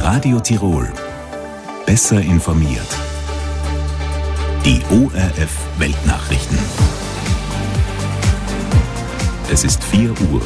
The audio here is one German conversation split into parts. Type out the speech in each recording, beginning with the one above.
Radio Tirol. Besser informiert. Die ORF Weltnachrichten. Es ist 4 Uhr.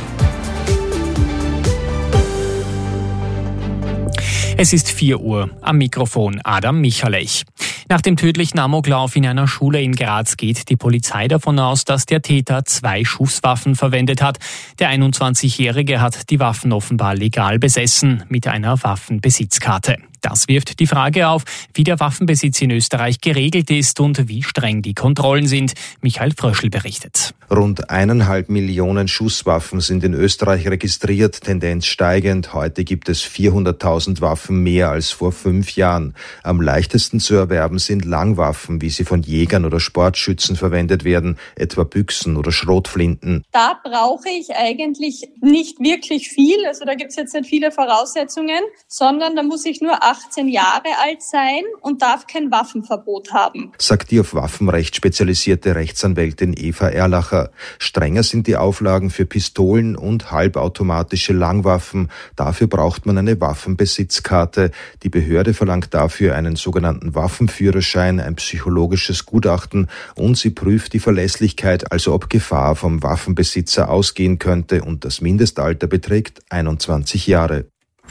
Es ist 4 Uhr. Am Mikrofon Adam Michalech. Nach dem tödlichen Amoklauf in einer Schule in Graz geht die Polizei davon aus, dass der Täter 2 Schusswaffen verwendet hat. Der 21-Jährige hat die Waffen offenbar legal besessen, mit einer Waffenbesitzkarte. Das wirft die Frage auf, wie der Waffenbesitz in Österreich geregelt ist und wie streng die Kontrollen sind. Michael Fröschl berichtet. Rund 1,5 Millionen Schusswaffen sind in Österreich registriert, Tendenz steigend. Heute gibt es 400.000 Waffen mehr als vor 5 Jahren. Am leichtesten zu erwerben sind Langwaffen, wie sie von Jägern oder Sportschützen verwendet werden, etwa Büchsen oder Schrotflinten. Da brauche ich eigentlich nicht wirklich viel, also da gibt es jetzt nicht viele Voraussetzungen, sondern da muss ich nur 18 Jahre alt sein und darf kein Waffenverbot haben, sagt die auf Waffenrecht spezialisierte Rechtsanwältin Eva Erlacher. Strenger sind die Auflagen für Pistolen und halbautomatische Langwaffen. Dafür braucht man eine Waffenbesitzkarte. Die Behörde verlangt dafür einen sogenannten Waffenführerschein, ein psychologisches Gutachten und sie prüft die Verlässlichkeit, also ob Gefahr vom Waffenbesitzer ausgehen könnte, und das Mindestalter beträgt 21 Jahre.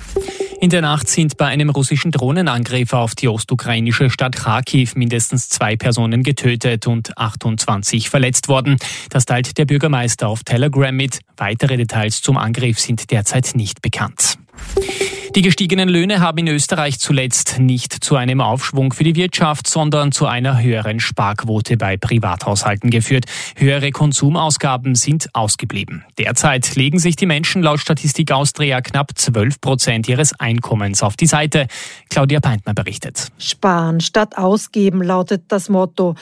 In der Nacht sind bei einem russischen Drohnenangriff auf die ostukrainische Stadt Kharkiv mindestens 2 Personen getötet und 28 verletzt worden. Das teilt der Bürgermeister auf Telegram mit. Weitere Details zum Angriff sind derzeit nicht bekannt. Die gestiegenen Löhne haben in Österreich zuletzt nicht zu einem Aufschwung für die Wirtschaft, sondern zu einer höheren Sparquote bei Privathaushalten geführt. Höhere Konsumausgaben sind ausgeblieben. Derzeit legen sich die Menschen laut Statistik Austria knapp 12% ihres Einkommens auf die Seite. Claudia Peintner berichtet. Sparen statt ausgeben lautet das Motto.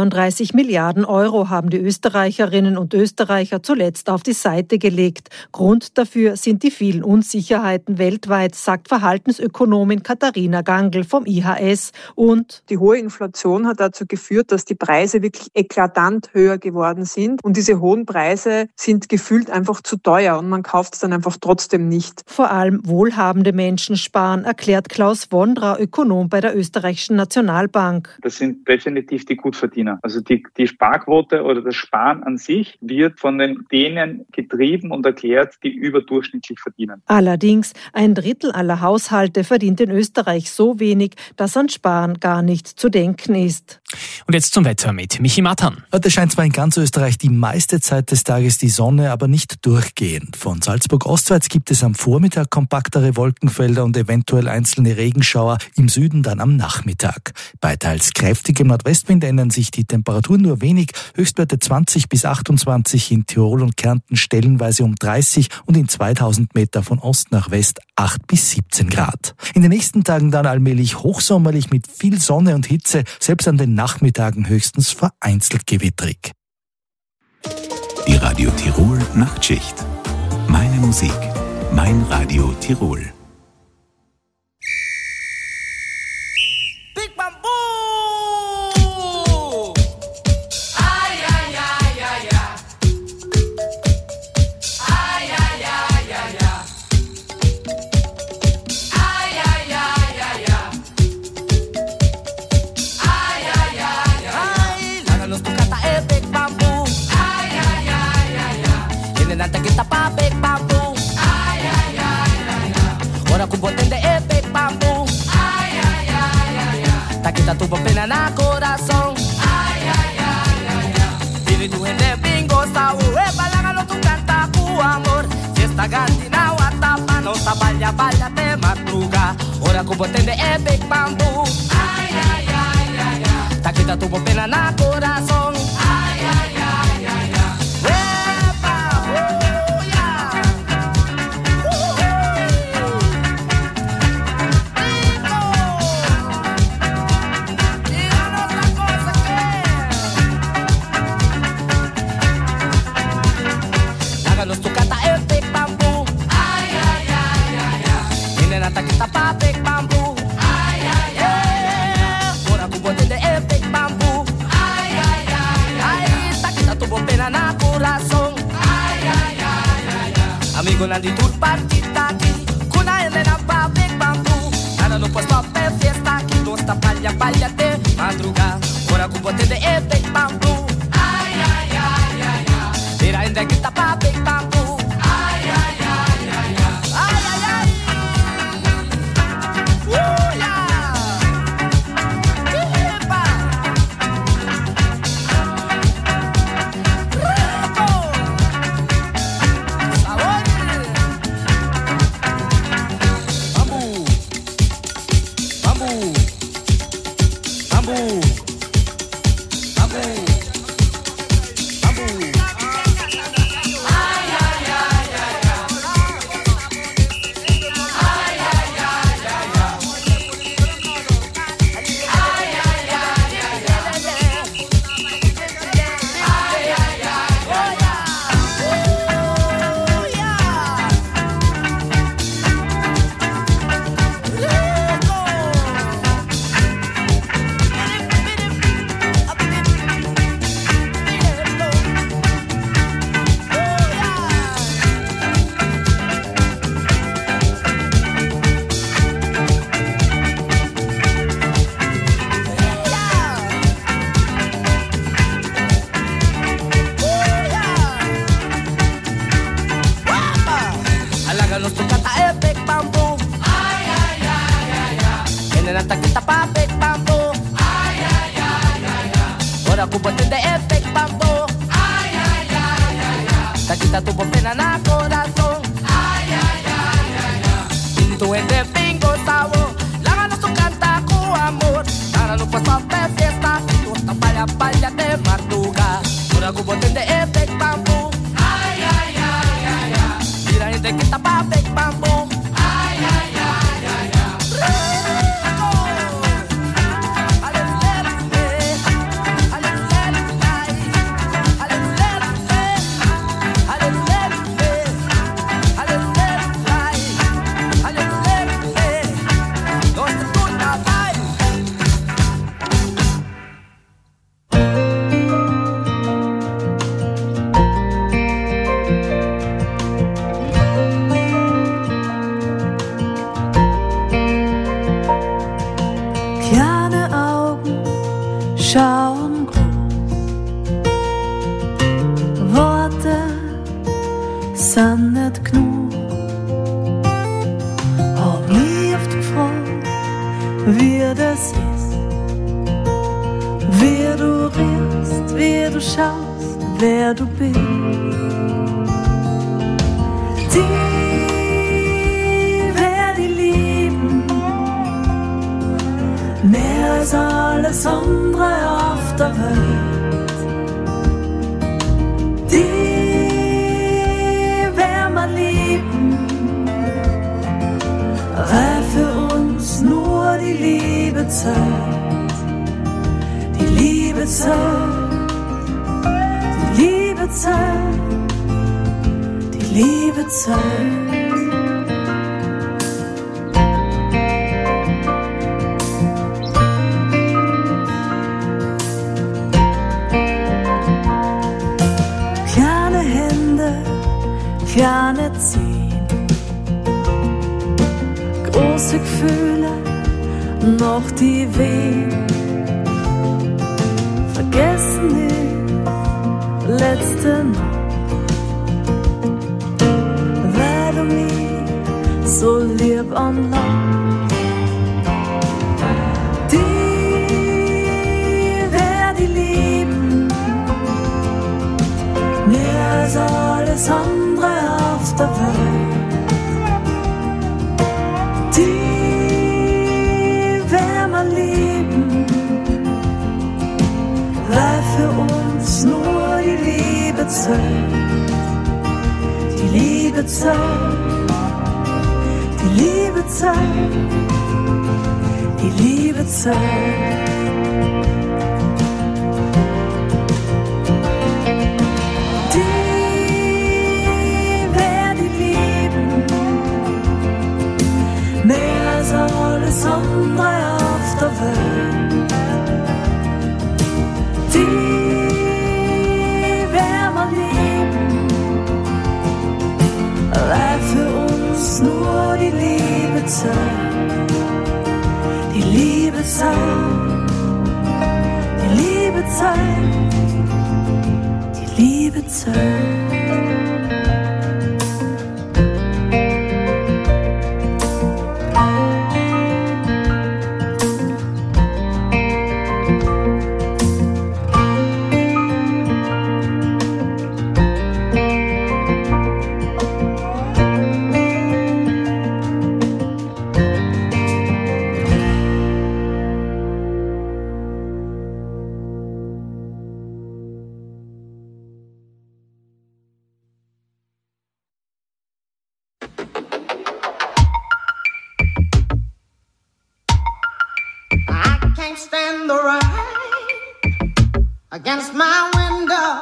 33 Milliarden Euro haben die Österreicherinnen und Österreicher zuletzt auf die Seite gelegt. Grund dafür sind die vielen Unsicherheiten weltweit, sagt Verhaltensökonomin Katharina Gangl vom IHS. Und die hohe Inflation hat dazu geführt, dass die Preise wirklich eklatant höher geworden sind. Und diese hohen Preise sind gefühlt einfach zu teuer und man kauft es dann einfach trotzdem nicht. Vor allem wohlhabende Menschen sparen, erklärt Klaus Wondra, Ökonom bei der Österreichischen Nationalbank. Das sind definitiv die Gutverdiener. Also die Sparquote oder das Sparen an sich wird von denen getrieben und erklärt, die überdurchschnittlich verdienen. Allerdings, 1/3 aller Haushalte verdient in Österreich so wenig, dass an Sparen gar nicht zu denken ist. Und jetzt zum Wetter mit Michi Mattern. Heute scheint zwar in ganz Österreich die meiste Zeit des Tages die Sonne, aber nicht durchgehend. Von Salzburg ostwärts gibt es am Vormittag kompaktere Wolkenfelder und eventuell einzelne Regenschauer, im Süden dann am Nachmittag. Bei teils kräftigem Nordwestwind ändern sich die Temperaturen nur wenig, Höchstwerte 20 bis 28, in Tirol und Kärnten stellenweise um 30 und in 2000 Meter von Ost nach West 8 bis 17 Grad. In den nächsten Tagen dann allmählich hochsommerlich mit viel Sonne und Hitze, selbst an den Nachmittagen höchstens vereinzelt gewittrig. Die Radio Tirol Nachtschicht. Meine Musik, mein Radio Tirol. Kita tuvo pena na corazón. Ay, ay, ay, ay, ay. Dili tu hende bingo sa uwe balangalo tu canta ku amor. Si esta gantina watapa no sa balya te matruga. Ora ku botende e big bamboo. Ay, ay, ay, ay, ay. Ta kita tuvo pena na corazón. Ay, ay, ay, ay, ay. Epa, amigo nandi tur partita aquí kuna ele na pa big bamboo Nada no puesto a pé, fiesta, que tosta, palha, palha, até madrugar. Ora com bote de big bamboo. Ai, ai, ai, ai, ai. Mira ainda que tá pra big bamboo. Ai, ai, ai, ai, ai. Ai, ai, ai. Epa. Rico. Saúde. Bambu. Bambu. Bambu. Kleine ziehen, große Gefühle, noch die Wehen. Vergessen die letzte Nacht, weil du mich so lieb anlachst. Die werd ich lieben, mehr als alles andere auf der Welt. Die werden wir lieben, weil für uns nur die Liebe zählt. Die Liebe zählt, die Liebe zählt, die Liebe zählt. Alles andere auf der Welt, die werden wir lieben, weil für uns nur die Liebe zählt. liebe Zeit, die liebe Zeit, die liebe Zeit. Against my window,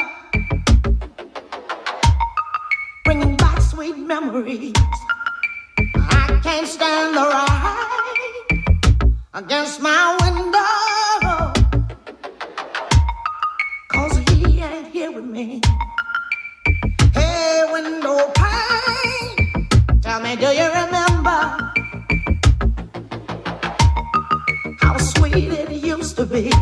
bringing back sweet memories. I can't stand the rain against my window, 'cause he ain't here with me. Hey, window pane, tell me, do you remember how sweet it used to be?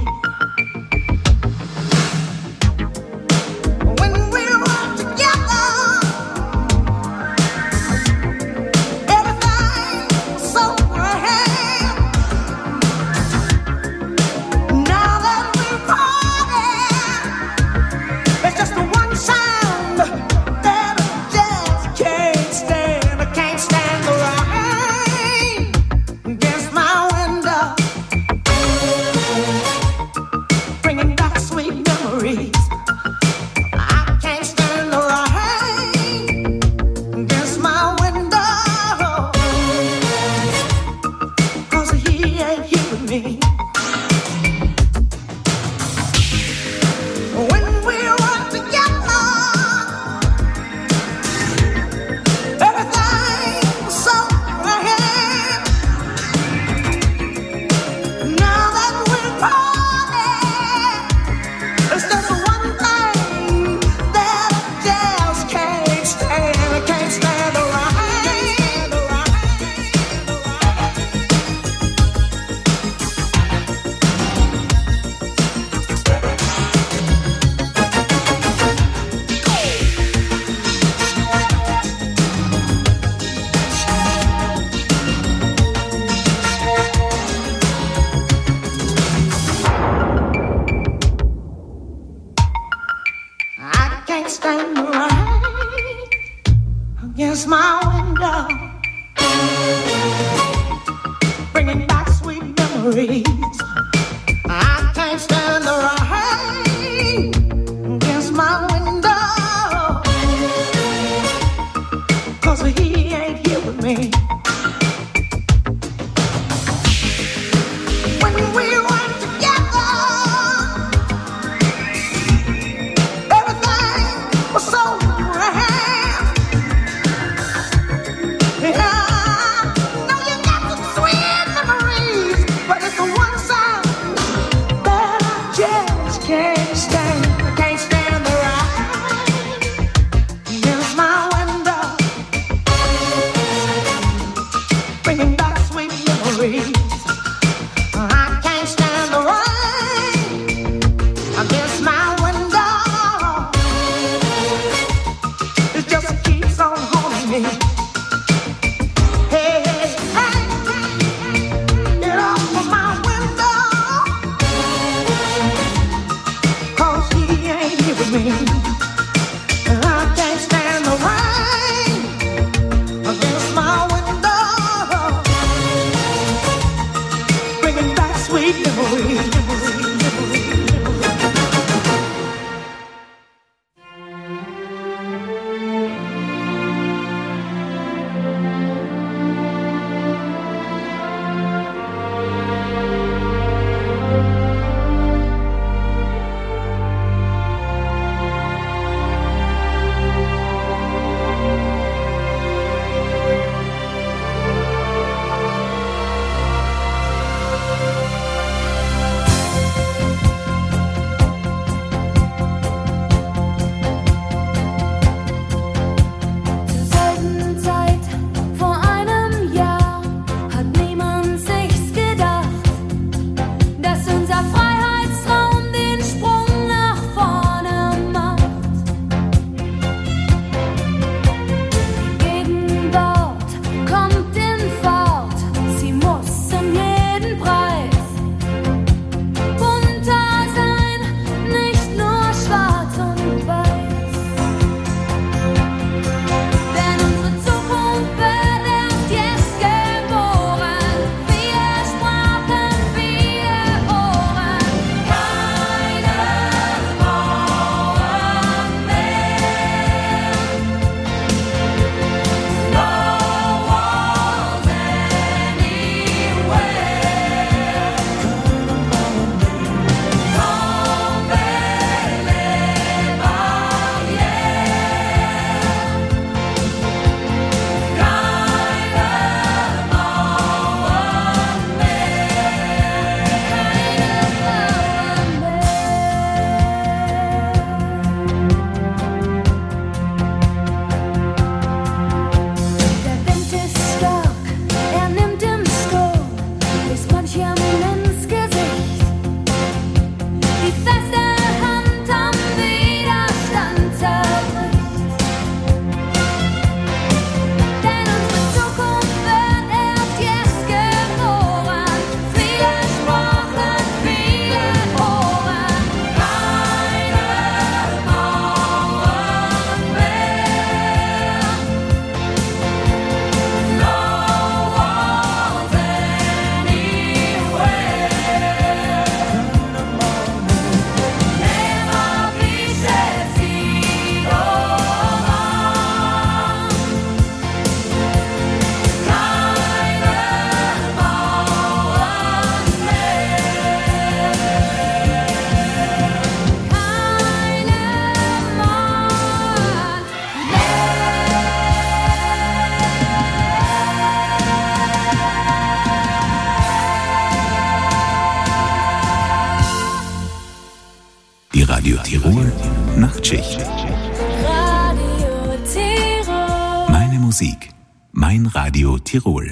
Radio Tirol Nachtschicht. Radio Tirol. Meine Musik, mein Radio Tirol.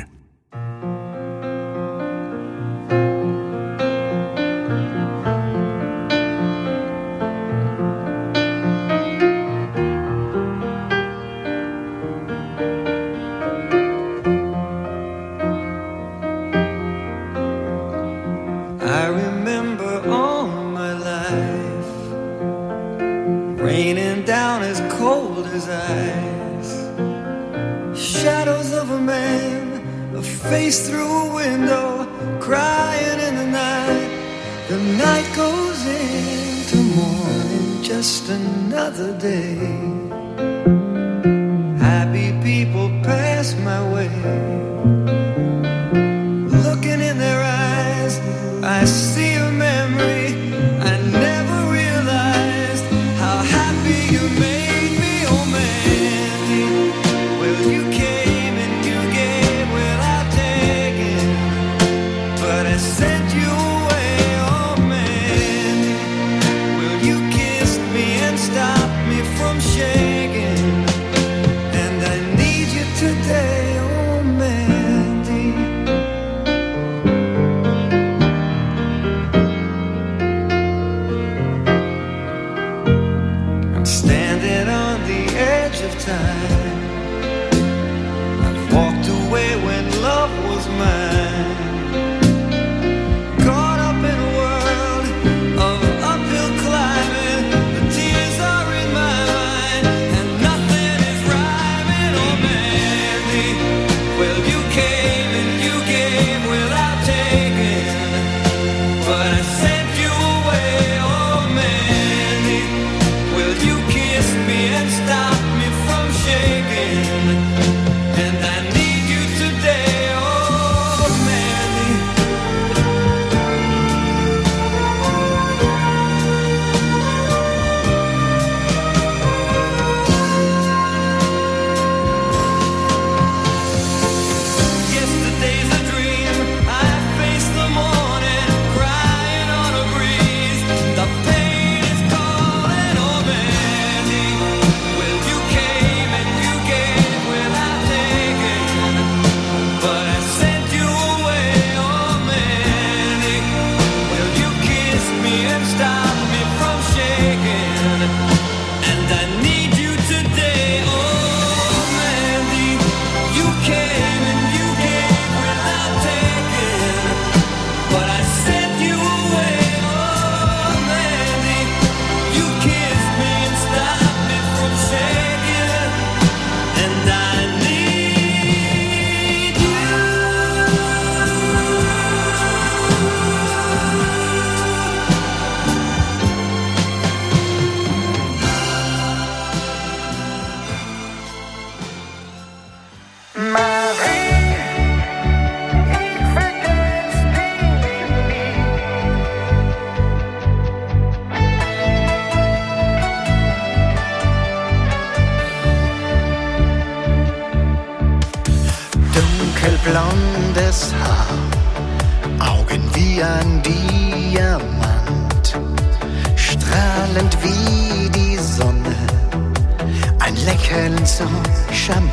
Blondes Haar, Augen wie ein Diamant, strahlend wie die Sonne, ein Lächeln so charmant.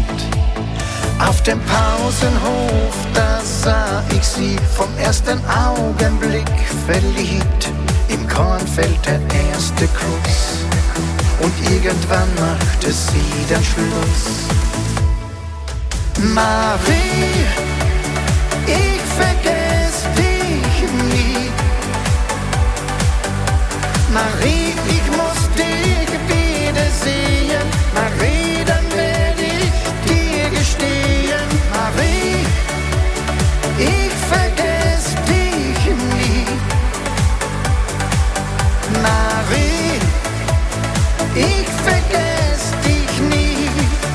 Auf dem Pausenhof, da sah ich sie vom ersten Augenblick verliebt. Im Kornfeld der erste Kuss und irgendwann machte sie dann Schluss. Marie, ich vergess dich nie. Marie, ich muss dich wiedersehen. Marie, dann werd ich dir gestehen. Marie, ich vergess dich nie. Marie, ich vergess dich nie.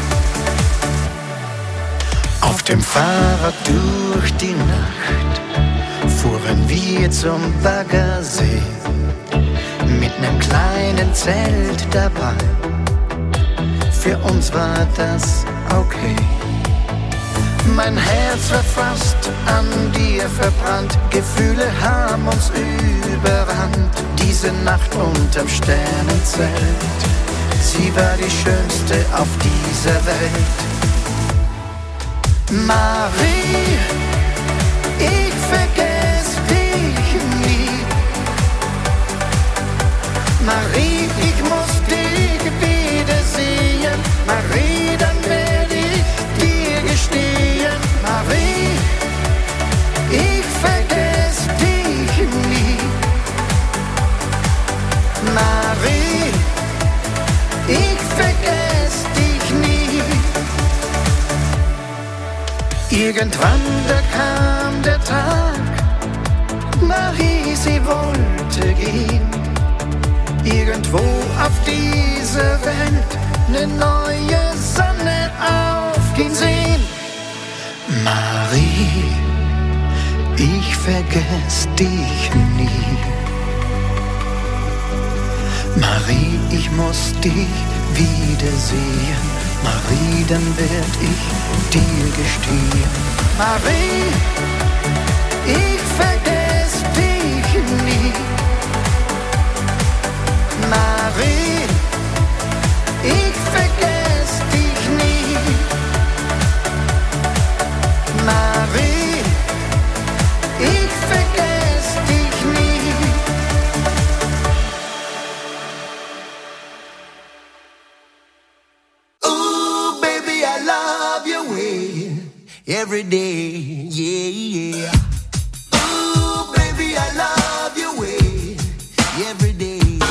Auf dem Fahrrad durch die Nacht fuhren wir zum Baggersee mit nem kleinen Zelt dabei. Für uns war das okay. Mein Herz war fast an dir verbrannt, Gefühle haben uns überrannt. Diese Nacht unterm Sternenzelt, sie war die schönste auf dieser Welt. Marie, ich vergess dich nie. Marie, ich muss dich wiedersehen. Marie, dann werde ich dir gestehen. Marie, ich vergess dich nie. Marie, ich vergess dich nie. Irgendwann da kam der Tag, Marie, sie wollte gehen. Irgendwo auf dieser Welt eine neue Sonne aufgehen sehen. Marie, ich vergess dich nie. Marie, ich muss dich wiedersehen. Marie, dann werd ich dir gestehen. Marie, ich vergess dich nie. Marie, ich vergess dich nie. Marie, ich vergess dich nie. Ooh, baby, I love your way every day, yeah, yeah. Ooh, baby, I love your way every day.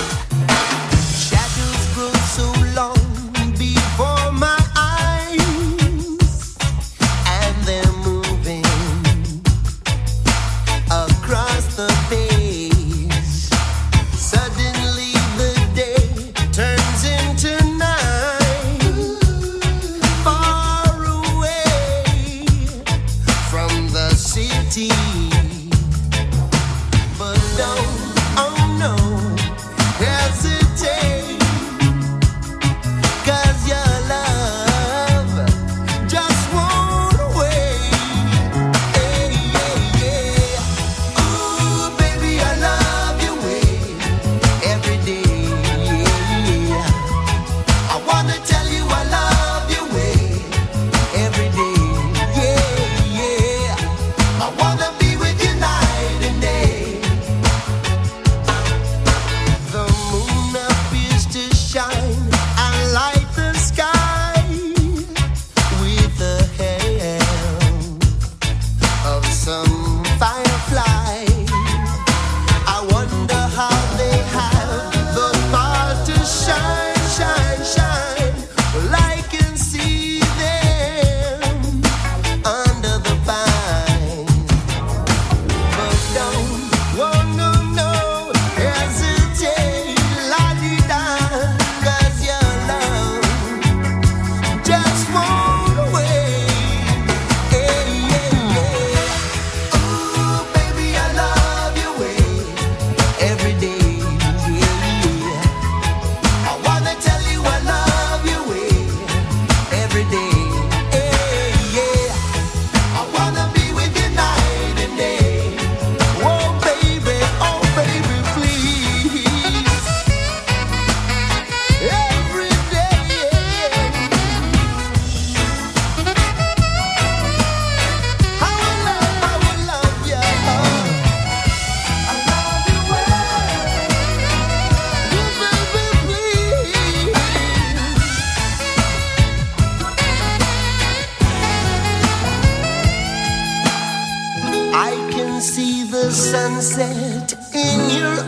sunset in your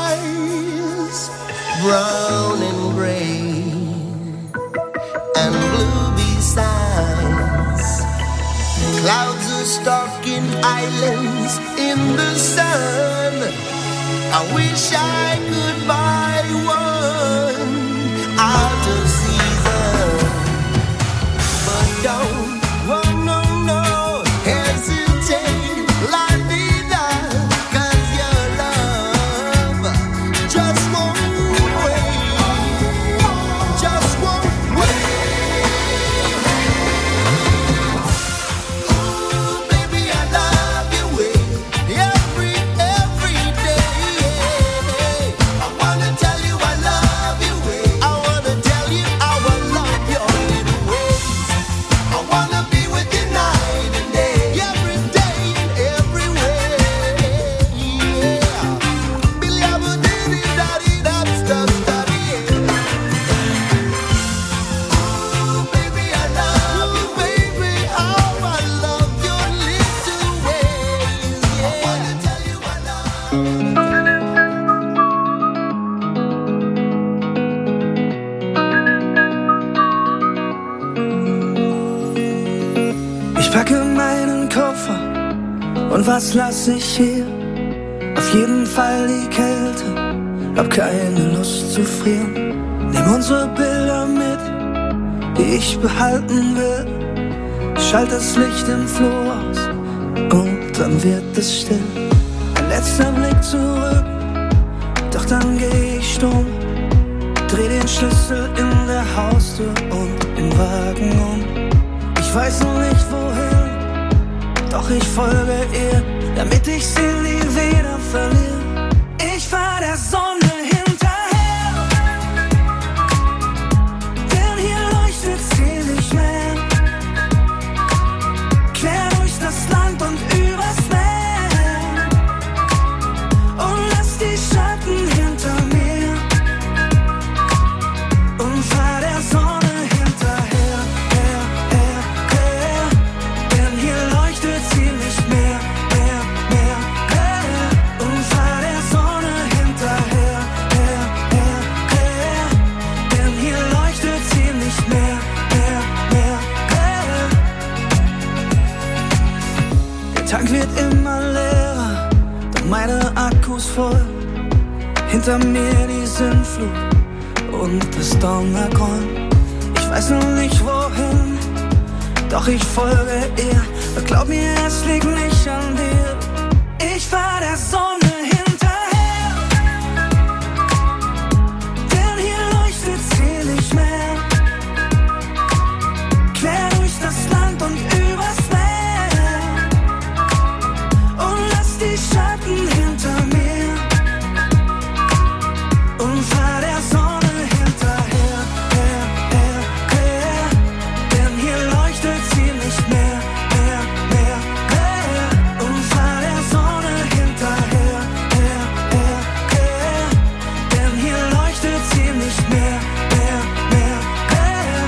eyes, brown and gray and blue besides. Clouds are stalking islands in the sun. I wish I could buy one out of season, but don't, oh no, no, hesitate, la vida, 'cause your love just won't wait, just won't wait. Und was lass ich hier? Auf jeden Fall die Kälte. Hab keine Lust zu frieren. Nimm unsere Bilder mit, die ich behalten will. Schalt das Licht im Flur aus und dann wird es still. Ein letzter Blick zurück, doch dann geh ich stumm. Dreh den Schlüssel in der Haustür und den Wagen um. Ich weiß noch nicht wohin, doch ich folge ihr, damit ich sie nie wieder verliere. Ich fahr der Sonne hinterher, denn hier leuchtet sie nicht mehr. Quer durch das Land und übers Meer und lass die Schatten hinter mir und fahr der Sonne hinterher, her, her, her, denn hier leuchtet sie nicht mehr, mehr, mehr, her, und fahr der Sonne hinterher, her, her, her, denn hier leuchtet sie nicht mehr, mehr, mehr, her. Der Tank wird immer leerer, doch meine Akkus voll. Hinter mir die Sintflut und das Donnergrollen. Ich weiß noch nicht wohin, doch ich folge ihr. Aber glaub mir, es liegt nicht an dir. Ich fahr der Sonne hinterher, denn hier leuchtet sie nicht mehr. Quer durch das Land und übers Meer und lass die Schatten hinter mir und fahr der Sonne hinterher, her, her, her, denn hier leuchtet sie nicht mehr, mehr, mehr, her, und fahr der Sonne hinterher, her, her, her, denn hier leuchtet sie nicht mehr, mehr, mehr, her.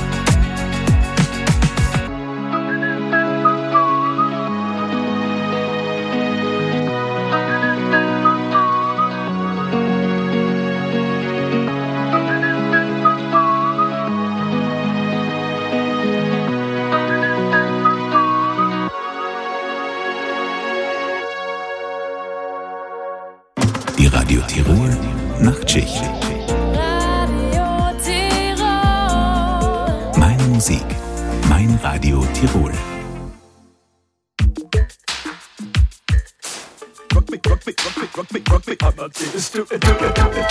Die Radio Tirol Nachtschicht. Meine Musik, mein Radio Tirol. Rock me, rock me, rock me, rock me, rock me, Amadeus, do it, do it, do it, do it.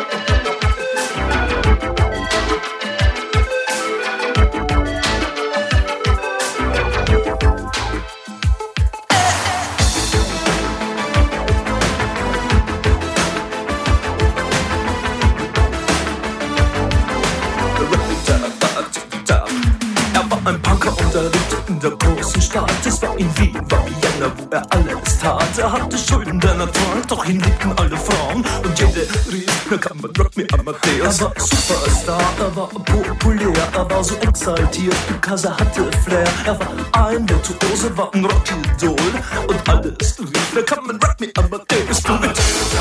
Ein Punker und er lebte in der großen Stadt. Es war in Wien, war Vienna, wo er alles tat. Er hatte Schulden, denn er trank, doch ihn liebten alle Frauen. Und jede rief, na kann man Rock me Amadeus. Er war Superstar, er war populär, er war so exaltiert, because er hatte Flair. Er war ein Virtuose, war ein Rockidol. Und alles rief, na kann man Rock me Amadeus. Du mit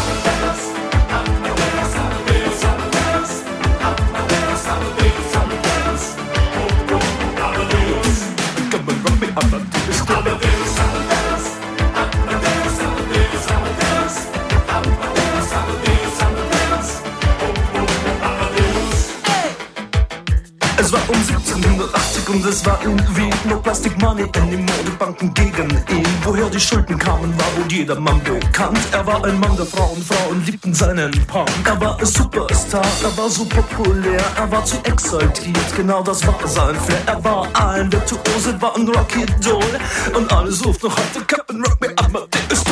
Es war um 1780 und es war in Wien. No Plastic Money anymore, die Banken gegen ihn. Woher die Schulden kamen, war wohl jedermann bekannt. Er war ein Mann der Frauen, Frauen liebten seinen Punk. Er war ein Superstar, er war so populär, er war zu exaltiert, genau das war sein Flair. Er war ein Virtuose, war ein Rockidol. Und alles ruft noch heute, Captain Rock me Amadeus.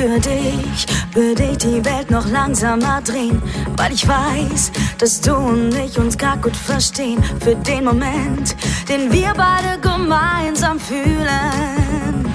Für dich würde ich die Welt noch langsamer drehen, weil ich weiß, dass du und ich uns grad gut verstehen. Für den Moment, den wir beide gemeinsam fühlen.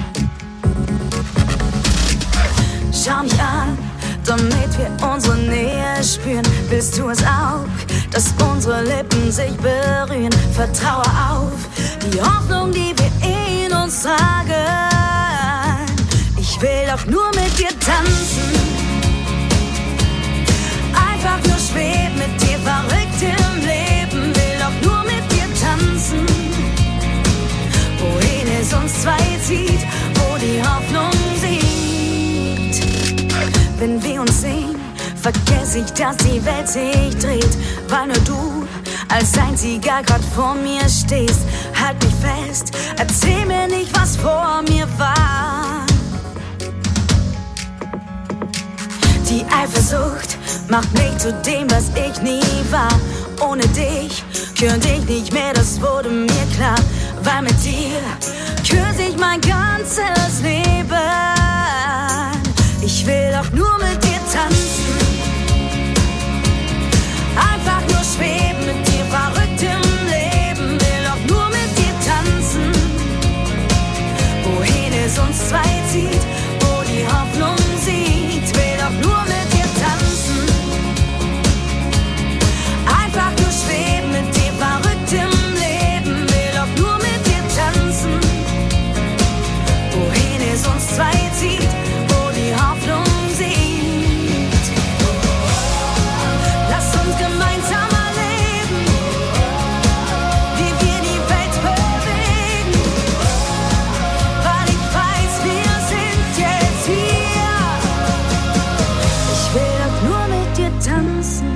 Schau mich an, damit wir unsere Nähe spüren. Willst du es auch, dass unsere Lippen sich berühren? Vertraue auf die Hoffnung, die wir in uns tragen. Ich will auch nur mit dir tanzen, einfach nur schweben mit dir, verrückt im Leben. Will auch nur mit dir tanzen, wohin es uns zwei zieht, wo die Hoffnung sieht. Wenn wir uns sehen, vergesse ich, dass die Welt sich dreht, weil nur du als einziger grad vor mir stehst. Halt mich fest, erzähl mir nicht, was vor mir war. Die Eifersucht macht mich zu dem, was ich nie war. Ohne dich könnte ich nicht mehr, das wurde mir klar. Weil mit dir küsse ich mein ganzes Leben. Ich will auch nur mit dir tanzen, einfach nur schweben mit dir, verrückt im Leben. Will auch nur mit dir tanzen, wohin es uns zwei zieht, wo die Hoffnung sieht. Will auch nur mit dir tanzen, einfach nur schweben mit dir, verrückt im Leben. Will auch nur mit dir tanzen, wohin es uns zwei zieht, wo die Hoffnung sieht. Lass uns gemeinsam erleben, wie wir die Welt bewegen, weil ich weiß, wir sind jetzt hier. Ich will auch nur mit dir tanzen,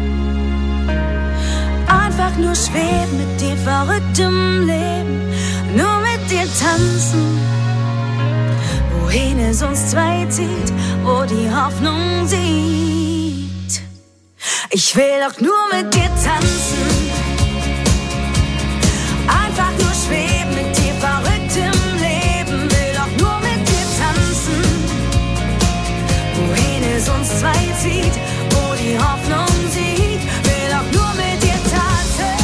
einfach nur schweben mit dir, verrückt im Leben. Nur mit dir tanzen, wohin es uns zwei zieht, wo die Hoffnung sieht. Ich will auch nur mit dir tanzen, einfach nur schweben mit dir, verrückt im Leben. Will auch nur mit dir tanzen, wohin es uns zwei zieht, wo die Hoffnung sieht. Will auch nur mit dir tanzen,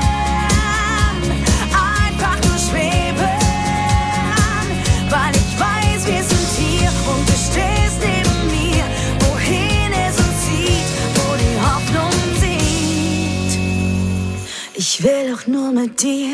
einfach nur schweben, weil ich weiß, wir sind hier und du stehst neben mir, wohin es uns zieht, wo die Hoffnung sieht. Ich will auch nur mit dir.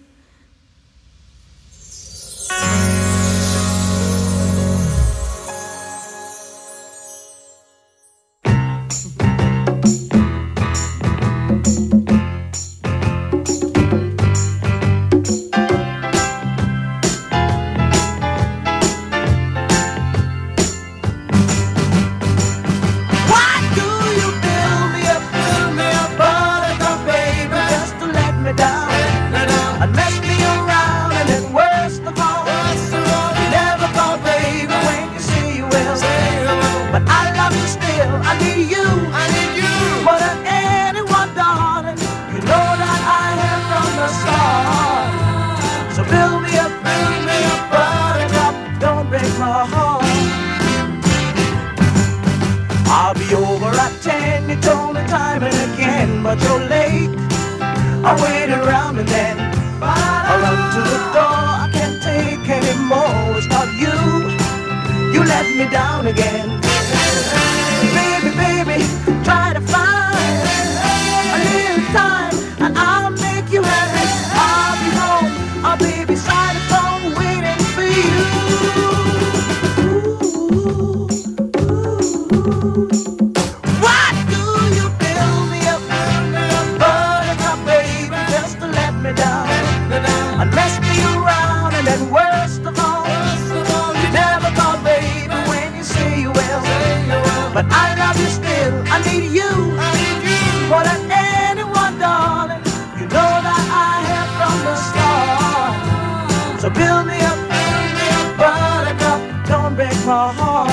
Why do you build me up, buttercup, baby, just to let me down and mess me around, and then worst of all, you never call, baby, when you say you will. But I love you still, I need you more than anyone, darling. You know that I am from the start. So build me up, buttercup, don't break my heart. I'll be over at 10, you told me time and again, but you're late. I wait around and then I run to the door. I can't take anymore, it's not you. You let me down again. Baby, try to find a little time and I'll make you happy. I'll be home, I'll be beside the phone waiting for you. Why do you build me up, buttercup, baby, just to let me down and mess me around, and then worst of all, you never call, baby, when you say you will. But I love you still, I need you more than anyone, darling. You know that I have from the start. So build me up, buttercup, don't break my heart.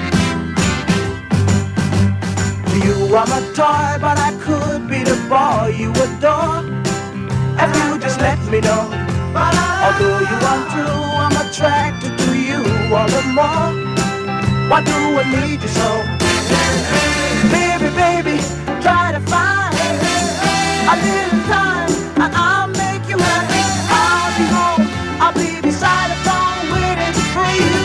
You are my toy, but I could be the boy you adore if you just let me know. Although you are true, I'm attracted to you all the more. Why do I need you so? Baby, baby, try to find a little time and I'll make you happy. I'll be home, I'll be beside the phone waiting for you.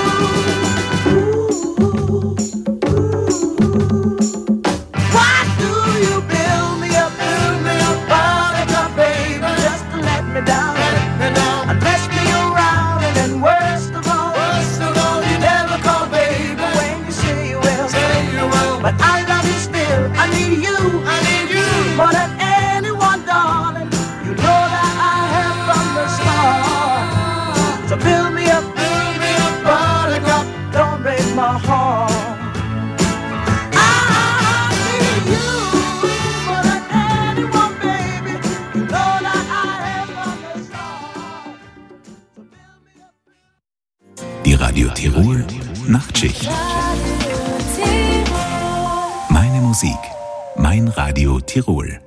Why do you build me up, buttercup, baby, just to let me down, and mess me around, and then worst of all, you never call, baby, when you say you will. But I love you still, I need you, more than anyone, darling. You know that I have from the start. So build me up, buttercup, don't break my heart. I need you more than anyone, baby. You know that I have from the start. Die Radio Tirol Nachtschicht. Meine Musik, mein Radio Tirol.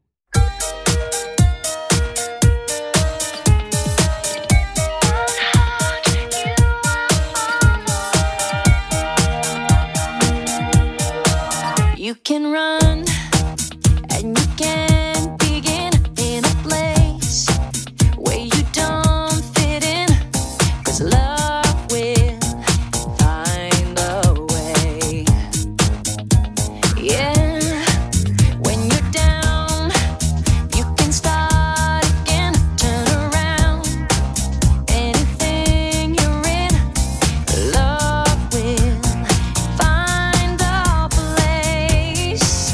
You can run and you can begin in a place where you don't fit in, 'cause love will find a way. Yeah, when you're down, you can start again, turn around. Anything you're in, love will find a place.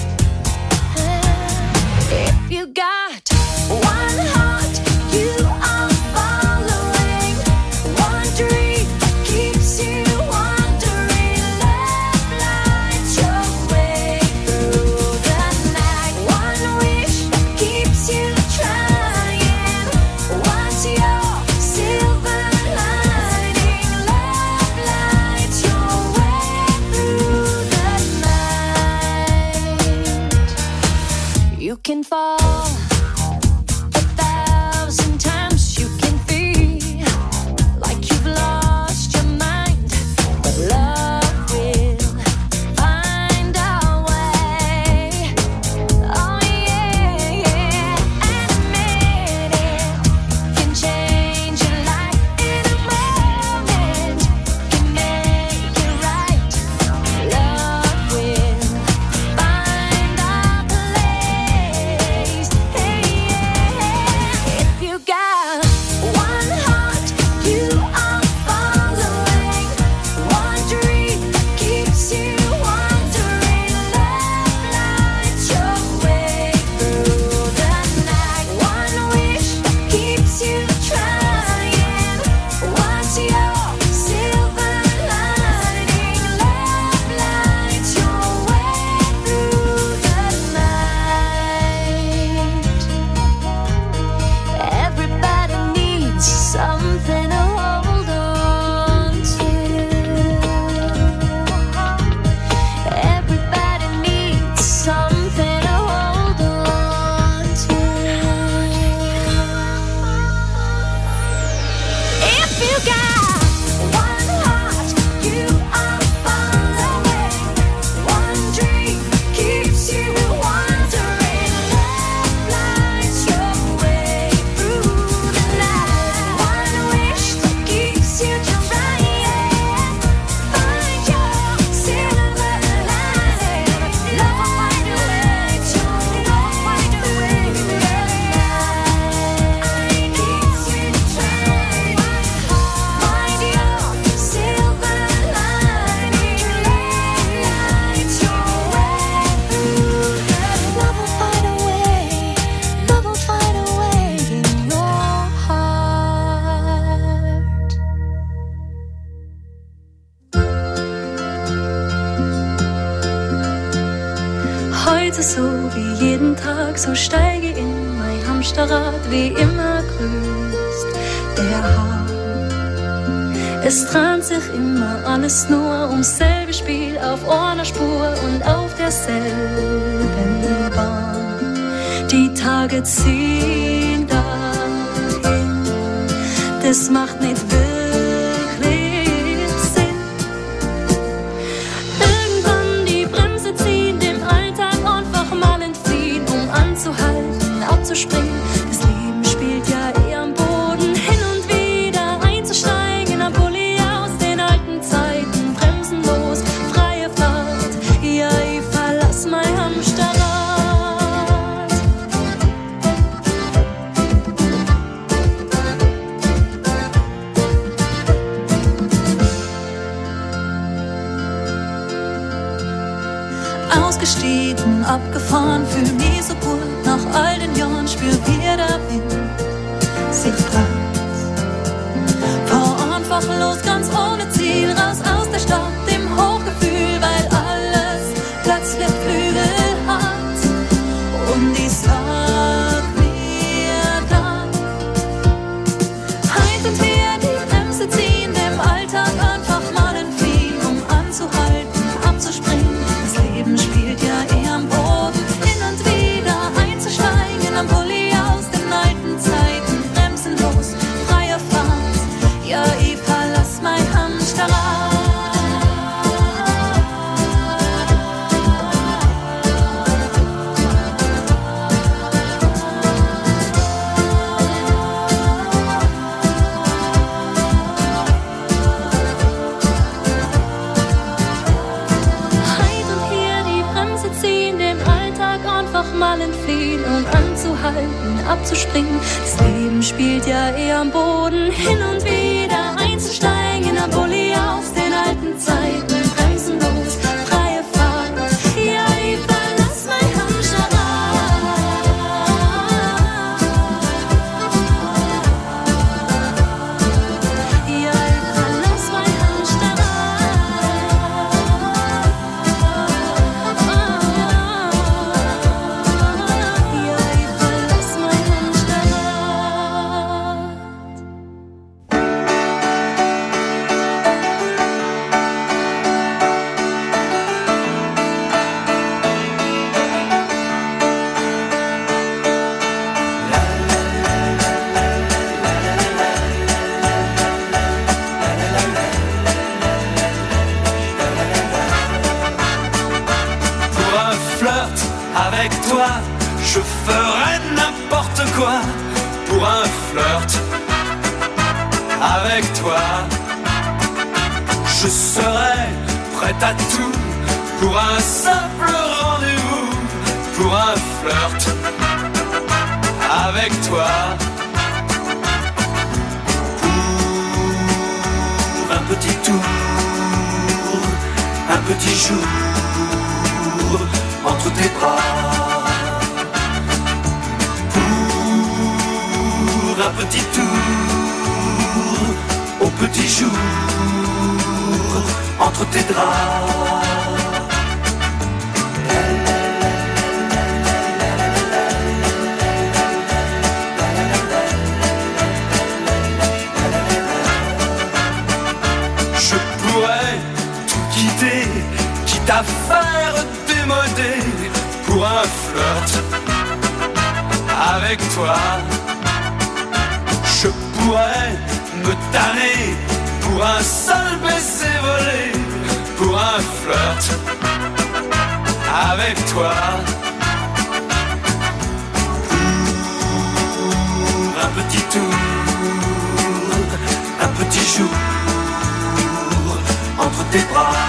If you got one heart, you are following. One dream keeps you wandering. Love lights your way through the night. One wish keeps you trying. What's your silver lining? Love lights your way through the night. You can fall 1,000 times, you can feel like you've lost your mind, but love will find a way. Oh yeah, yeah. And a minute can change your life. In a moment can make it right. Love will find a place. Hey, yeah. If you got one heart, you are following. One dream keeps you wandering. Love lights your way through the night. One wish keeps you trying. What's your silver lining? Love lights your way through the night. Everybody needs something to hold on to. Everybody needs something to hold on to. If you got one heart, you are following. One dream keeps you wandering. Love lights your way through the night. One wish keeps you trying. Find your silver lining. Love find a way to find a way through the night. Keeps you trying. Find your silver lining. Love lights your way through the night. Love will find a way. Love will find a way in your heart. Heute so wie jeden Tag, so steige in mein Hamsterrad, wie immer grüßt der Hahn. Es dreht sich immer alles nur ums selbe Spiel, auf einer Spur und auf derselben Bahn. Die Tage ziehen dahin, das macht nicht wirklich Sinn. Ausgestiegen, abgefahren, fühl mich so gut. Nach all den Jahren spür wieder der Wind sich breit. Fahr einfach los, ganz ohne Ziel, raus aus der Stadt im Hochgefühl, weil alles plötzlich Flügel hat. Und ich sag mir dann, heint und her die Bremse ziehen, dem Alltag einfach mal entfliehen, um anzuhalten, abzuspringen. Das Leben spielt ja eher am Boden, hin und wieder einzusteigen am Pulli aus den alten Zeiten, bremsenlos, freier Fahrt. Ja, ich verlass mein Hamsterrad. Mal entfliehen und anzuhalten, abzuspringen. Das Leben spielt ja eher am Boden, hin und wieder einzusteigen am Pulli aus den alten Zeiten, bremsenlos, freie Fahrt. Ja, ich verlass mein Hamsterrad. Ja, ich verlass mein Avec toi, je ferai n'importe quoi pour un flirt. Avec toi, je serai prête à tout pour un simple rendez-vous, pour un flirt. Avec toi, pour un petit tour, un petit jour entre tes bras, pour un petit tour au petit jour entre tes draps. Je pourrais tout quitter, quitte à faire démodé pour un flirt. Avec toi, je pourrais me tanner pour un seul baiser volé, pour un flirt. Avec toi, pour un petit tour, un petit jour entre tes bras.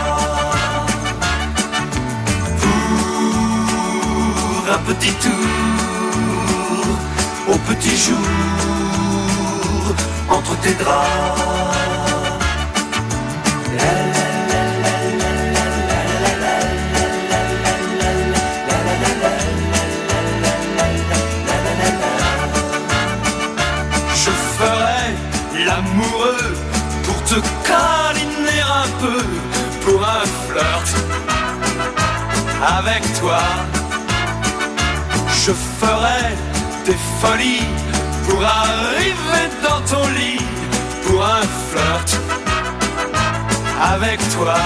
Un petit tour au petit jour entre tes draps. Je ferai l'amoureux pour te câliner un peu, pour un flirt. Avec toi, je ferai des folies pour arriver dans ton lit, pour un flirt. Avec toi,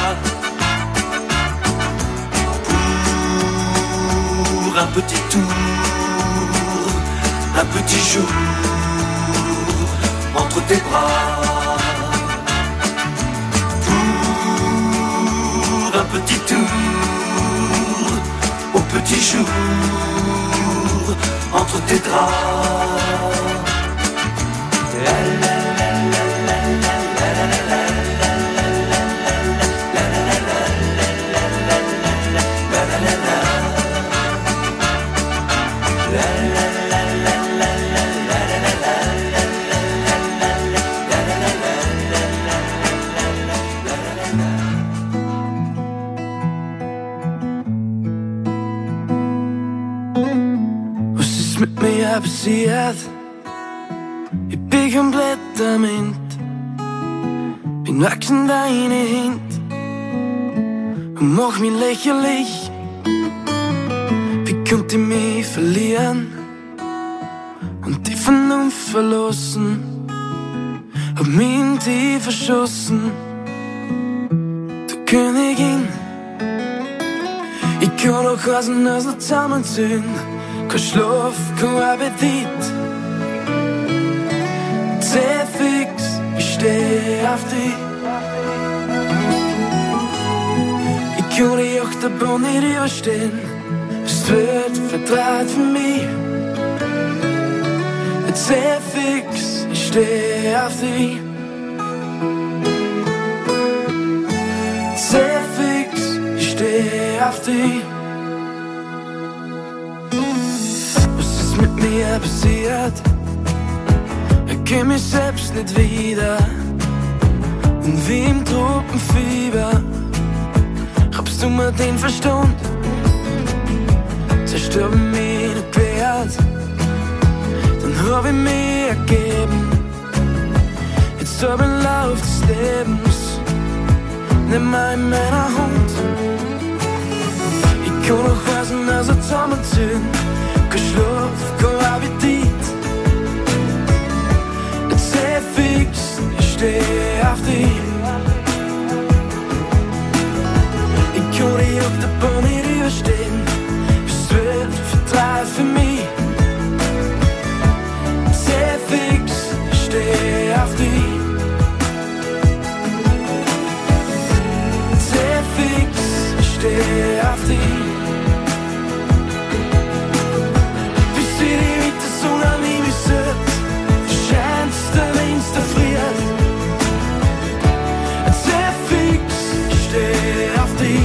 pour un petit tour, un petit jour entre tes bras, pour un petit tour au petit jour entre tes draps. mir passiert. Ich bin komplett damit. Bin wachsen deine Hände und mach mich lächerlich. Wie konnte ich mich verlieren und die Vernunft verlassen? Hab mich in die verschossen, du Königin. Ich kann auch Hasen aus der zusammenziehen. Kein Schlaf, kein Appetit. Sehr fix, ich steh auf dich. Ich kann die Achterbahn nicht überstehen. Es wird vertraut für mich. Sehr fix, ich steh auf dich. Sehr fix, ich steh auf dich. Was ist mit mir passiert? Ich kenn mich selbst nicht wieder. Und wie im Tropenfieber raubst du mir den Verstand. Zerstört mich nicht quert. Dann hab ich mich ergeben. Jetzt hab ich Lauf des Lebens. Nimm mal in meiner Hand. Ich kann auch Hasen aus der zusammenziehen. Kein Schlaf, kein Appetit. Jetzt sehr fix, ich steh auf dich. Ich kann die Achterbahn nicht überstehen. Es wird vertraut für mich. Sehr fix, ich steh auf dich. Sehr fix, ich steh auf dich. Bis sie die mit der Sonne an mich sieht, scheinst du, wenn's da friert. Sehr fix, ich steh auf dich.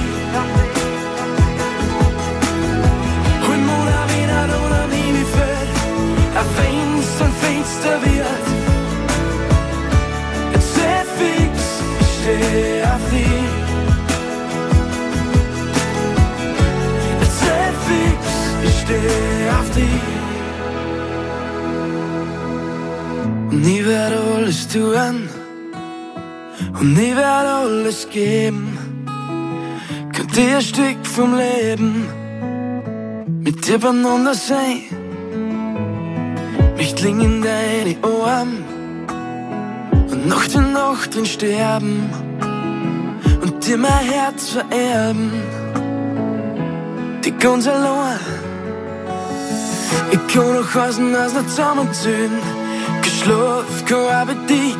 Und Mona wieder ohne mich fällt, auf wenn's ein Fenster wird. Sehr fix, ich steh auf dich. Sehr fix, ich steh auf dich. Und ich werd alles tun und ich werd alles geben. Könnt ihr ein Stück vom Leben mit dir beieinander sein? Mich klingen deine Ohren und Nacht in Nacht drin sterben und dir mein Herz vererben. Die ganz allein. Ich kann auch Hasen aus der zusammenziehen. Kein Schlaf, kein Appetit.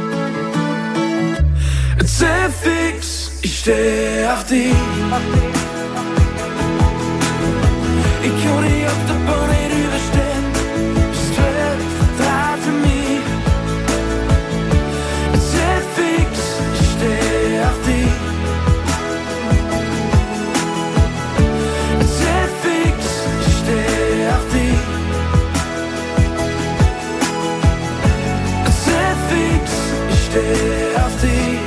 Sehr fix, ich steh auf dich. Ich kann die Achterbahn nicht überstehen. Es wird vertraut für mich. Sehr fix, ich steh auf dich. Sehr fix, ich steh auf dich. Sehr fix, ich steh auf dich.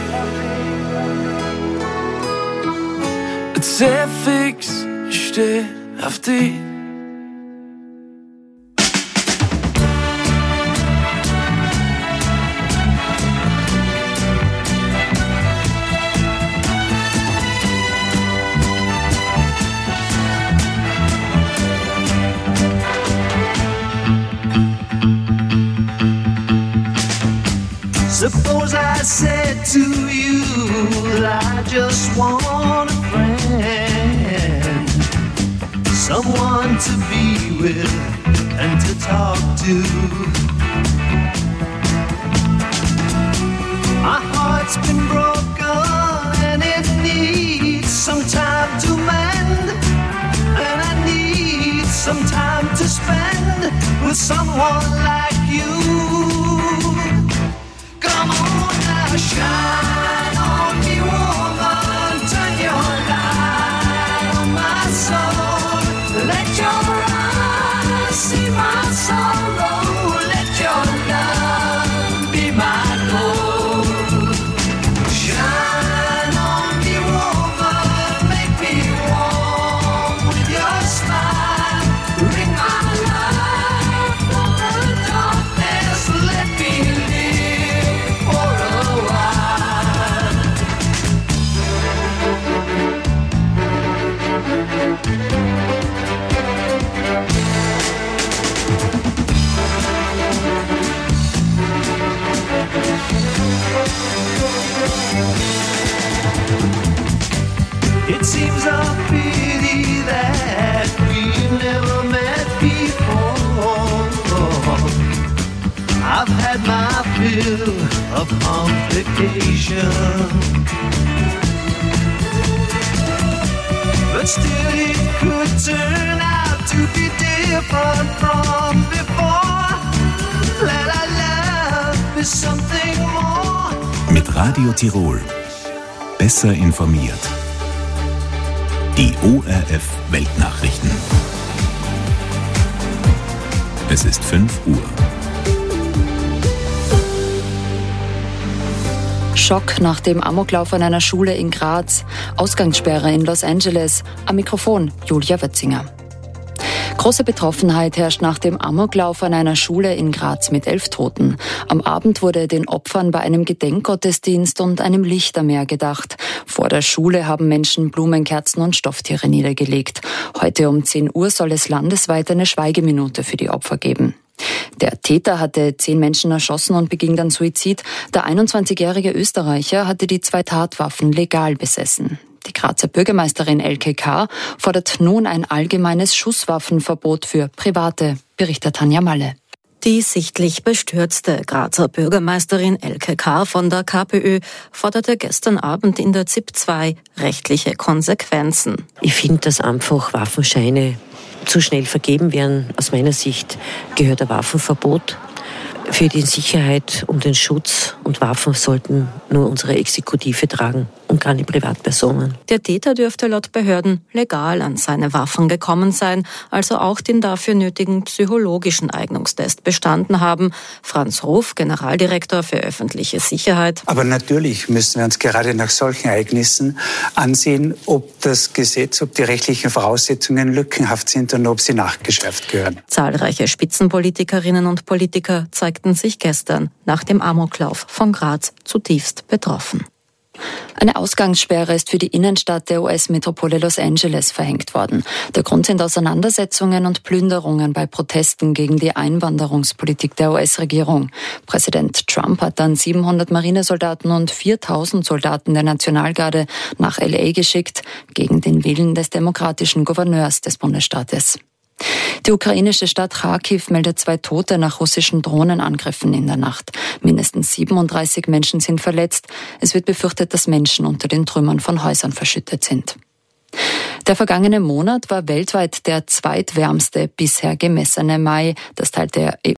Sehr fix, ich steh auf dich. Suppose I said to you that I just want a friend, someone to be with and to talk to. My heart's been broken and it needs some time to mend, and I need some time to spend with someone like you. Come on now, shine on me, woman, turn your light on my soul. Let your eyes see my sorrow. Let your love be my goal. Shine on me, woman, make me warm with your smile. Bring my light complication. But still it could turn out to be different from before. Let our love be something more. Mit Radio Tirol. Besser informiert. Die ORF Weltnachrichten. Es ist 5 Uhr. Schock nach dem Amoklauf an einer Schule in Graz, Ausgangssperre in Los Angeles. Am Mikrofon Julia Wötzinger. Große Betroffenheit herrscht nach dem Amoklauf an einer Schule in Graz mit 11 Toten. Am Abend wurde den Opfern bei einem Gedenkgottesdienst und einem Lichtermeer gedacht. Vor der Schule haben Menschen Blumen, Kerzen und Stofftiere niedergelegt. Heute um 10 Uhr soll es landesweit eine Schweigeminute für die Opfer geben. Der Täter hatte 10 Menschen erschossen und beging dann Suizid. Der 21-jährige Österreicher hatte die 2 Tatwaffen legal besessen. Die Grazer Bürgermeisterin Elke K. fordert nun ein allgemeines Schusswaffenverbot für Private, berichtet Tanja Malle. Die sichtlich bestürzte Grazer Bürgermeisterin Elke K. von der KPÖ forderte gestern Abend in der ZIP 2 rechtliche Konsequenzen. Ich finde, dass einfach Waffenscheine zu schnell vergeben werden. Aus meiner Sicht gehört ein Waffenverbot. Für die Sicherheit und den Schutz und Waffen sollten nur unsere Exekutive tragen und keine Privatpersonen. Der Täter dürfte laut Behörden legal an seine Waffen gekommen sein, also auch den dafür nötigen psychologischen Eignungstest bestanden haben. Franz Ruf, Generaldirektor für öffentliche Sicherheit. Aber natürlich müssen wir uns gerade nach solchen Ereignissen ansehen, ob das Gesetz, ob die rechtlichen Voraussetzungen lückenhaft sind und ob sie nachgeschärft gehören. Zahlreiche Spitzenpolitikerinnen und Politiker zeigten sich gestern nach dem Amoklauf von Graz zutiefst betroffen. Eine Ausgangssperre ist für die Innenstadt der US-Metropole Los Angeles verhängt worden. Der Grund sind Auseinandersetzungen und Plünderungen bei Protesten gegen die Einwanderungspolitik der US-Regierung. Präsident Trump hat dann 700 Marinesoldaten und 4.000 Soldaten der Nationalgarde nach LA geschickt, gegen den Willen des demokratischen Gouverneurs des Bundesstaates. Die ukrainische Stadt Kharkiv meldet 2 Tote nach russischen Drohnenangriffen in der Nacht. Mindestens 37 Menschen sind verletzt. Es wird befürchtet, dass Menschen unter den Trümmern von Häusern verschüttet sind. Der vergangene Monat war weltweit der zweitwärmste bisher gemessene Mai. Das teilt der